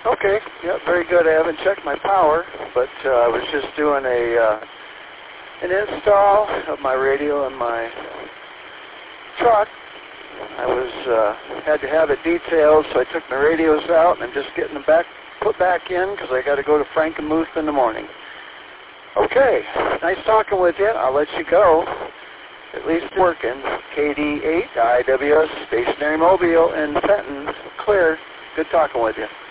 Okay, yeah, very good. I haven't checked my power, but I was just doing an install of my radio in my truck. I had to have it detailed, so I took my radios out and I'm just getting them put back in because I got to go to Frankenmuth in the morning. Okay, nice talking with you. I'll let you go. At least working. KD8 IWS Stationary Mobile in Fenton. Clear. Good talking with you.